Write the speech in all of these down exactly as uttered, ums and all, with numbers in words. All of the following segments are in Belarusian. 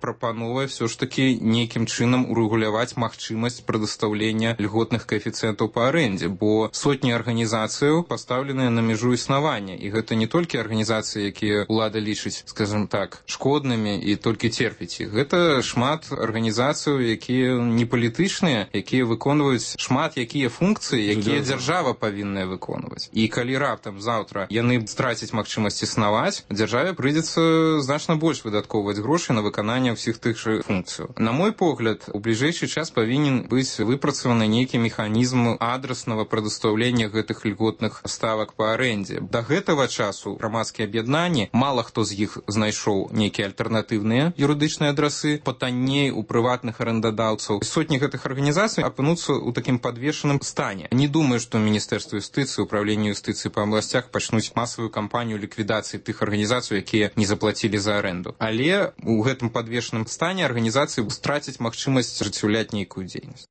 прапановвае все ж таки нейкім чынам урэгуляваць магчымасць прадастаўлення льготных коэфіцыентаў па арэндзе, бо сотні арганізацыяў пастаўленыя на мяжу існавання, і гэта не толькі арганізацыі, якія ўлада лічыць, скажем так, шкоднымі і толькі терпіць іх. Гэта шмат арганізацыяў, якія не палітычныя, якія выконваюць шмат якія функцыі, якія дзяржава павінная выконваць. І калі раптам заўтра яны страцяць магчымасць існаваць, дзяржаве прыйдзецца значна больш выдаткоўваць грошы на выкананне ўсіх тых жа функцыяў. На мой погляд, у бліжэйшы час павінен быць выпрацаваны нейкі механізм адраснага прадастаўлення гэтых льготных ставак па арэндзе. Да гэтага часу грамадскія аб'яднанні, мала хто з іх знайшоў нейкія альтэрнатыўныя юрыдычныя адрасы, патанней у прыватных арендадаўцаў. Сотні гэтых арганізацый апынуцца ў такім падвешаным стане. Не думаю, што Міністэрства юстыцыі, Управленне юстыцыі па абласцях пачнуць масавую кампанію ліквідацыі тых арганізацый, якія не заплацілі за аренду. Але у гэтым падвешаным стане арганізацыі страцяць магчымасць ажыццяўляць нейкую дзейнасць.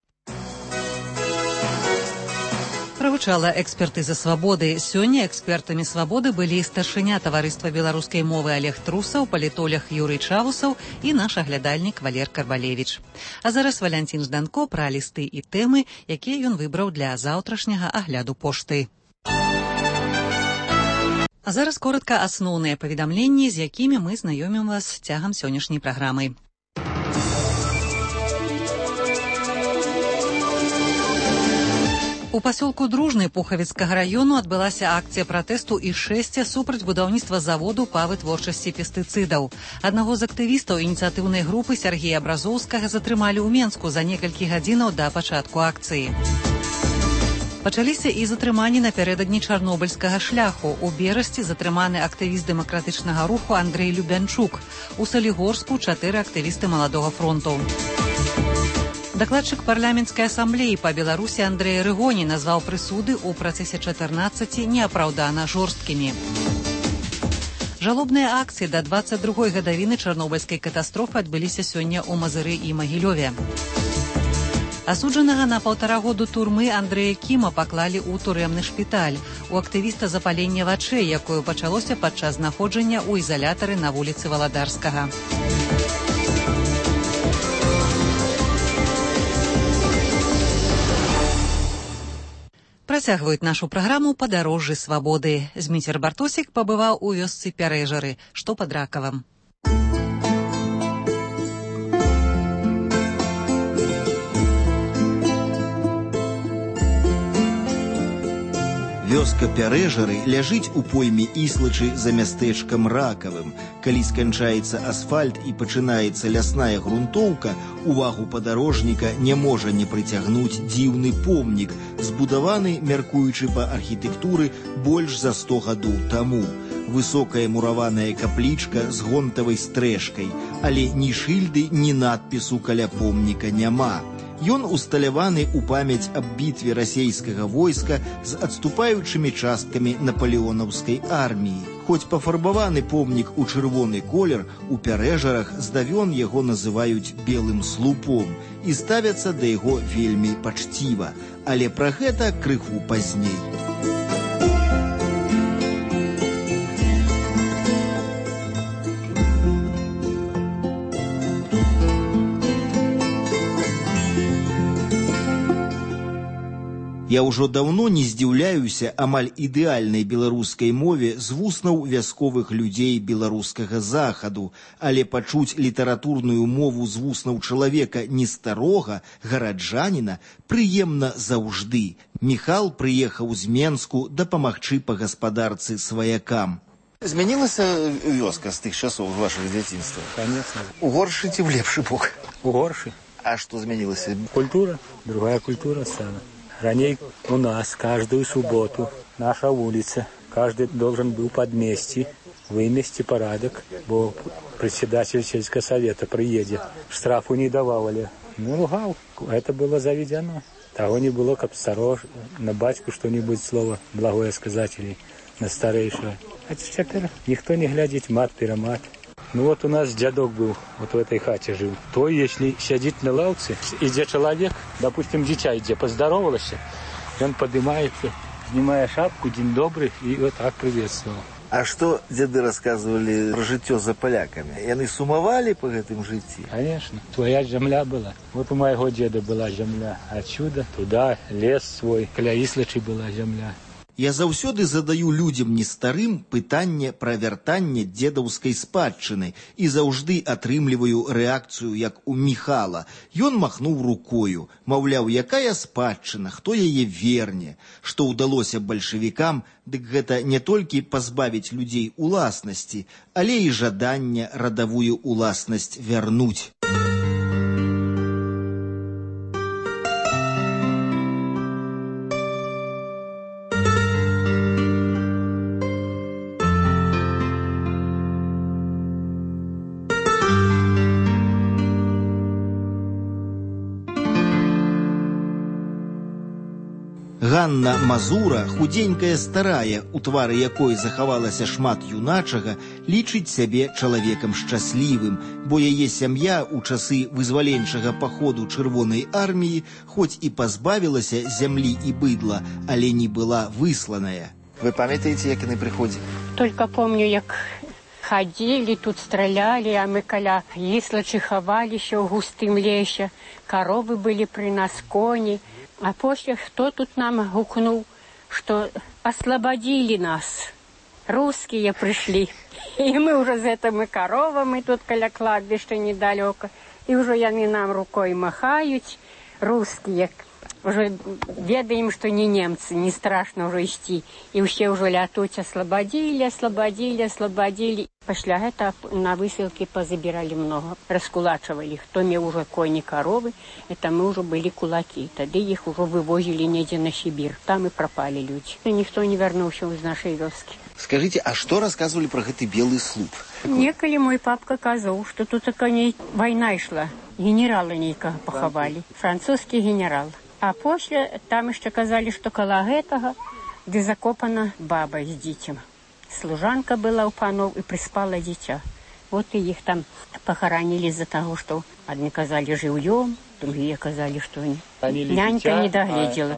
Правучала экспертыза свабоды. Сёння экспертамі свабоды былі старшыня таварыства беларускай мовы Олег Трусаў, палітолог Юрый Чавусаў і наш аглядальнік Валер Карвалевіч. А зараз Валянцін Жданко пра лісты і тэмы, якія ён выбраў для заўтрашняга агляду пошты. А зараз коротка асноўныя паведамленні, з якімі мы знаёмім вас цягам сённяшняй праграмы. У пасёлку Дружны Пухавіцкага раёну адбылася акцыя пратэсту і шэсця супраць будаўніцтва заводу па вытворчасці пестыцыдаў. Аднаго з актывістаў ініцыятыўнай групы Сергея Абразоўскага затрымалі ў Менску за некалькі гадзінаў да пачатку акцыі. Пачаліся і затрыманні напярэдадні чарнобыльскага шляху. У Берасці затрыманы актывіст дэмакратычнага руху Андрэй Любянчук. У Салігорску чатыры актывісты Маладога фронту. Дакладчык парламенцкай асамблеі па Беларусі Андрэй Рыгоні назваў прысуды ў працэсе чатырнаццаці неапраўдана жорсткімі. Жалобныя акцыі да дваццаць другой гадавіны чарнобыльскай катастрофы адбыліся сёння ў Мазыры і Магілёве. Асуджанага на паўтара году турмы Андрэя Кіма паклалі ў турэмны шпіталь. У актывіста запаленне вачэй, якое пачалося падчас знаходжання ў ізалятары на вуліцы Валадарскага. Працягваюць нашу праграму «Падарожжы свабоды». Зміцер Бартосік пабываў у вёсцы Пярэжары, што пад Ракавам. Вёска Пярэжары ляжыць у пойме Іслачы за мястэчкам Ракавым. Калі сканчаецца асфальт і пачынаецца лясная грунтоўка, увагу падарожніка не можа не прыцягнуць дзіўны помнік, збудаваны, мяркуючы па архітэктуры, больш за сто гадоў таму. Высокая мураваная каплічка з гонтавай стрэшкай, але ні шыльды, ні надпісу каля помніка няма. Ён усталяваны ў памяць аб бітве расейскага войска з адступаючымі часткамі напалеонаўскай арміі. Хоць пафарбаваны помнік у чырвоны колер, у Пярэжарах здавён яго называюць белым слупом і ставяцца да яго вельмі пачціва. Але пра гэта крыху пазней. Я ўжо даўно не здзіўляюся амаль ідэальнай беларускай мове з вуснаў вясковых людзей беларускага захаду, але пачуць літаратурную мову з вуснаў чалавека не старога, гараджаніна, прыемна заўжды. Міхал прыехаў з Менску дапамагчы па гаспадарцы сваякам. Змянілася вёска з тых часоў вашага дзяцінства? Конечно. У горшы ці в лепшы бок? У горшы. А што змянілася? Культура, другая культура стала. Раней у нас каждую субботу наша улица, каждый должен был подмести, вымести порядок, бо председатель сельского совета приедет. Штрафу не давали. Ну, ругал. Это было заведено. Того не было, как старого на батьку что-нибудь слово благое сказать или на старейшего. А теперь никто не глядит мат-перемат. Ну вот у нас дядок был, вот в этой хате жил. То, если сидит на лавце, идет человек, допустим, дитя идет, поздоровался, он поднимается, снимая шапку, день добрый, и вот так приветствовал. А что деды рассказывали про житё за поляками? Яны сумовали по гэтым житті? Конечно. Своя земля была. Вот у моего деда была земля. Отсюда туда лес свой. Каля Іслачы была земля. Я заўсёды задаю людзям не старым пытанне пра вяртанне дзедаўскай спадчыны і заўжды атрымліваю рэакцыю, як у Міхала. Ён махнуў рукою, маўляў, якая спадчына, хто яе верне. Што ўдалося бальшавікам, дык гэта не толькі пазбавіць людзей уласнасці, але і жаданне радавую уласнасць вярнуць. Ганна Мазура, худенькая старая, у твары якой захавалася шмат юначага, лічыць сябе чалавекам шчаслівым, бо яе сям'я ў часы вызваленчага паходу Чырвонай арміі хоць і пазбавілася зямлі і быдла, але не была высланая. Вы памятаеце, як яны прыходзілі? Только помню, як ходили, тут стреляли, а мы каля Іслачы хаваліся ў густым лесе, коровы были при нас, кони. А после кто тут нам гукнул, что освободили нас. Русские пришли. И мы уже с этими коровами тут каля кладбища недалеко. И уже яны нам рукой махают. Русские. Уже ведаем, что не немцы, не страшно уже идти. И все уже лятуть, освободили, освободили, освободили. Пошли это на высылке позабирали много, раскулачивали. Кто мне уже кони, коровы, это мы уже были кулаки. Тогда их уже вывозили неде на Сибирь. Там и пропали люди. И никто не вернулся из нашей вёски. Скажите, а что рассказывали про гэты белый слуп? Неколи мой папка казал, что тут такая война шла. Генерала некого поховали. Французский генерал. А после там еще казали, что коло гэтага, где закопана баба с детям. Служанка была у панов и приспала дитя. Вот и их там похоронили из-за того, что одни казали живьем, другие казали, что они. Нянька не доглядела.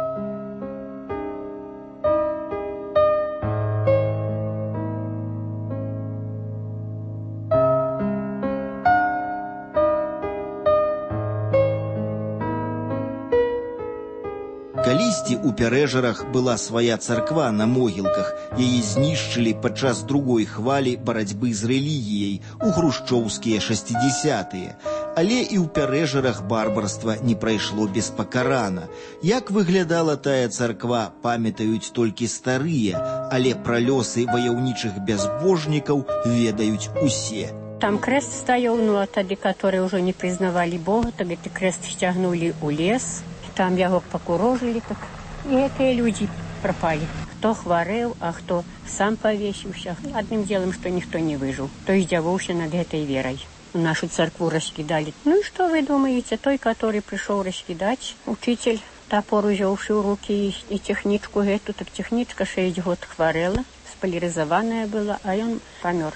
Калісьці у Пярэжарах была свая царква на могілках. Яе знішчылі падчас другой хвалі барацьбы з рэлігіяй у хрушчоўскія шэсцідзесятыя. Але і ў Пярэжарах барбарства не прайшло без пакарана. Як выглядала тая царква, памятаюць толькі старыя, але пра лёсы ваяўнічых бязбожнікаў ведаюць усе. Там крест стаяў, ну а тады, которые уже не признавали Бога, так гэты крест сцягнули у лес. Там яго покурожили, так и эти люди пропали. Кто хварэў, а кто сам повесился. Одним делом, что никто не выжил. То издевался над этой верой. Нашу церкву раскидали. Ну и что вы думаете? Той, который пришел раскидать, учитель, топор взявший в руки и, и техничку эту, так техничка шесть год хварэла, споляризованная была, а он помер.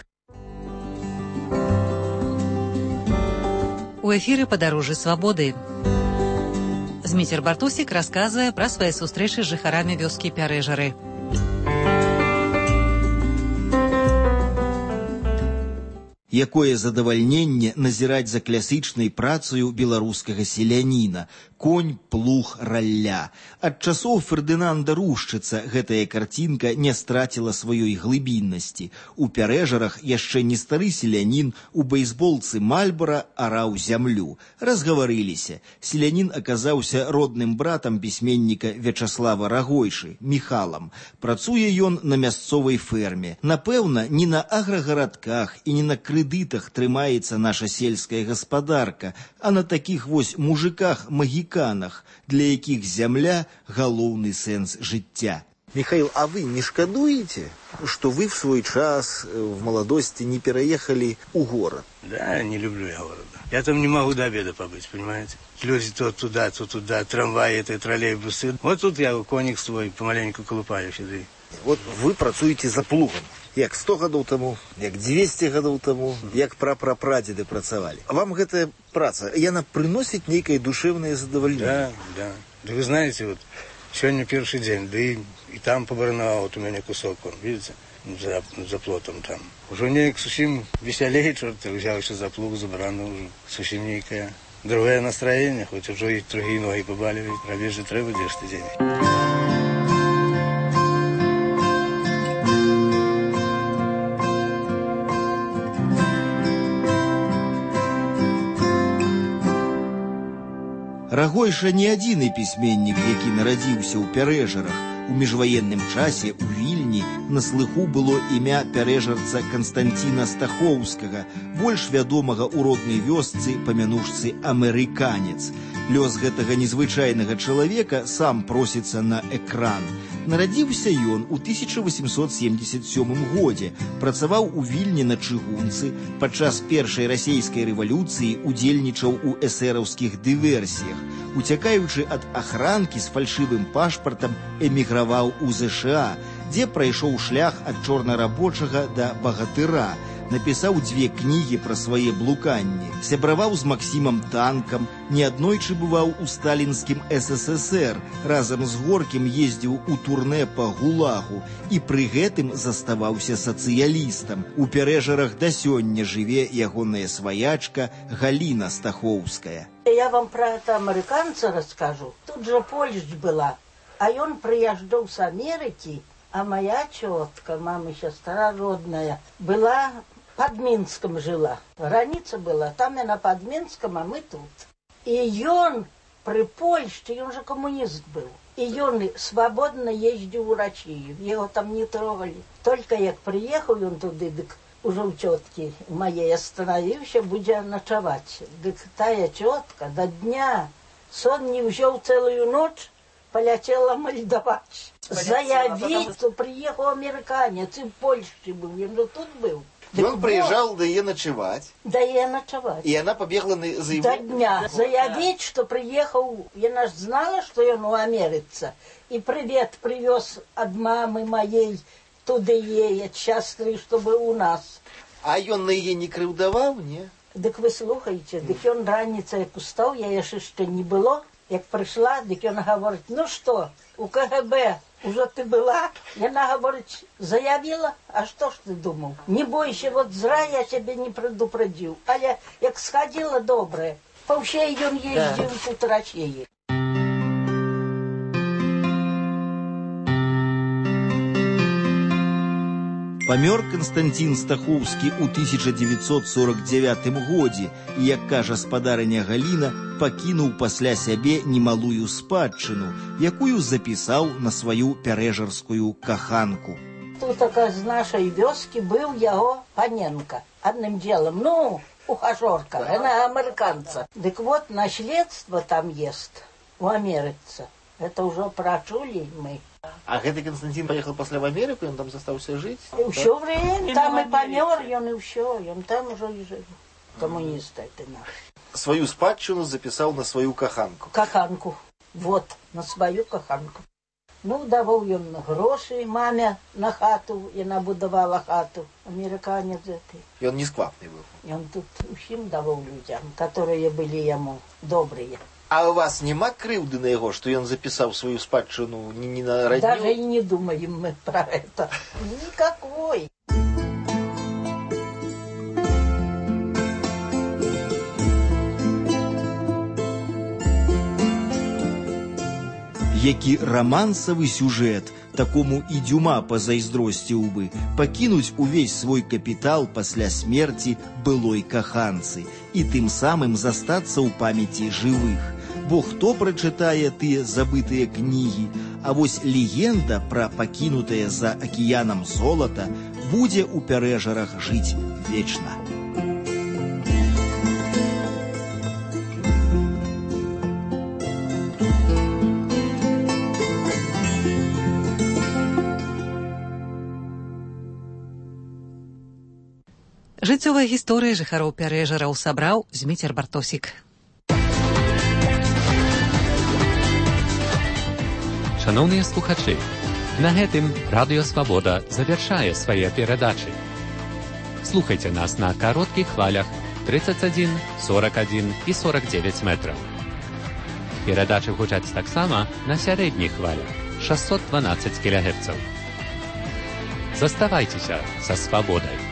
У эфіры «Падарожжы свабоды». Зміцер Бартосік расказвае пра свае сустрэчы з жыхарамі вёскі Пярэжары. Якое задавальненне назіраць за класічнай працаю беларускага селяніна. Конь, плуг, ралля. Ад часоў Фердынанда Рушчыца гэтая карцінка не страціла сваёй глыбіннасці. У Пярэжарах яшчэ не стары селянін у бейсболцы Мальбора араў зямлю. Разгаварыліся. Селянін аказаўся родным братам пісьменніка Вячаслава Рагойшы, Міхалам. Працуе ён на мясцовай ферме. Напэўна, не на аграгарадках і не на крэдытах трымаецца наша сельская гаспадарка, а на такіх вось мужиках-магіканах, для якіх зямля – галоўны сэнс жыцця. Михаил, а вы не шкадуете, что вы в свой час, в молодости, не переехали у город? Да, не люблю я города. Я там не могу до обеда побыть, понимаете? Люди то туда, то туда, трамваи, это троллейбусы. Вот тут я коник свой помаленьку колупаю сюда. Вот вы працуете за плугом. Як сто гадоў таму, як дзвесце гадоў таму, як прапрапрадзеды працавалі. А вам гэтая праца, яна прыносіць нейкае душевнае задавальненне? Да, да. Да вы знаете, вот сегодня первый день, да и, и там побарнавал вот у меня кусок, он, видите? за, за плотом там. Уже неяк зусім веселее, чорт, взявся за плуг, забрано уже зусім ніяке. Друге настроєння, хоч вже і другі ноги побалюють, робити же треба, де ж ти день. Рагойша не адзіны пісьменнік, які нарадзіўся ў Пярэжарах. У міжваенным часе ў Вільні на слыху было імя пярэжарца Канстанціна Стахоўскага, больш вядомага ў роднай вёсцы па мянушцы Амерыканец. Лёс гэтага незвычайнага чалавека сам просіцца на экран. Нарадзіўся ён у тысяча восемьсот семьдесят сёмым годзе, працаваў у Вільні на чыгунцы, падчас першай расійскай рэвалюцыі удзельнічаў у эсэраўскіх дыверсіях. Уцякаючы ад ахранкі з фальшывым пашпартам, эміграваў у ЗША, дзе прайшоў шлях ад чорнарабочага да багатыра. Напісаў дзве кнігі пра свае блуканні, сябраваў з Максімам Танкам, неаднойчы бываў у сталінскім СССР, разам з Горкім ездзіў у турнэ па ГУЛАГу і пры гэтым заставаўся сацыялістам. У Пярэжарах да сёння жыве ягоная сваячка Галіна Стахоўская. Я вам про это американца расскажу. Тут же Польша была, а он приезжал с Америки, а моя тетка, мама еще старородная, была под Минском жила. Граница была, там она под Минском, а мы тут. И он при Польше, он же коммунист был. И он свободно ездил в Россию, его там не трогали. Только як приехал он туда, так уже у тетки моей остановился, будет ночевать. Так тая тетка до дня сон не взял целую ночь, полетела молдавать. Заявить, что приехал американец, и в Польше был, я ну, тут был. И он приезжал до ее ночевать. Да я ночевать. И она побегла на, за его... До дня. Заявить, что приехал, я наш знала, что он у Америца. И привет привез от мамы моей, туда ей, счастливый, чтобы у нас. А он на ее не крывдавал, не? Так вы слухайте, так он раніцей пустав, я ще ще не було. Як прийшла, так он говорить, ну что, у КГБ уже ты была? И она говорит, заявила, а что ж ты думал? Не бойся, вот зря я тебя не предупредил. А я, як сходила добрая, по всей он ездил да. Тут России. Памёр Канстанцін Стахоўскі ў тысяча дзевяцьсот сорок дзевятым годзе і, як кажа спадарыня Галіна, пакінуў пасля сябе немалую спадчыну, якую запісаў на сваю пярэжарскую каханку. Тут така з нашай вёскі быў яго Паненка. Адным делом, ну, ухажёрка, она американца. Дык вот, наследство там есть у Америцы. Это уже прочули мы. А гэты Константин поехал после в Америку, он там застался жить? И все время, там и помер, он и все, он там уже и жил. Коммунист это наш. Свою спадчину записал на свою каханку. Каханку, вот, на свою каханку. Ну, давал он гроши маме на хату, и набудовала хату, американец это. И он не сквапный был? И он тут всем давал людям, которые были ему добрые. А у вас нема крыўды на яго, што ён запісаў сваю спадчыну не, не на радню? Даже и не думаем мы про это. Никакой. Які романсавы сюжэт, такому і Дюма пазайздросціў бы, пакінуць увесь свой капітал пасля смерці былой каханцы і тым самым застацца ў памяці жывых. Бо хто прачытае тыя забытыя кнігі, а вось легенда пра пакінутае за акіянам золата будзе ў Пярэжарах жыць вечна. Жыццёвая гісторыя жыхароў Пярэжараў сабраў Зміцер Бартосік. Шановныя слухачы, на гэтым Радыё Свабода завяршае свае перадачы. Слухайце нас на кароткіх хвалях тридцать один, сорок один і сорок девять метраў. Перадачы гучаць таксама на сярэдніх хвалях шестьсот двенадцать кілогерцаў. Заставайцеся са свабодай.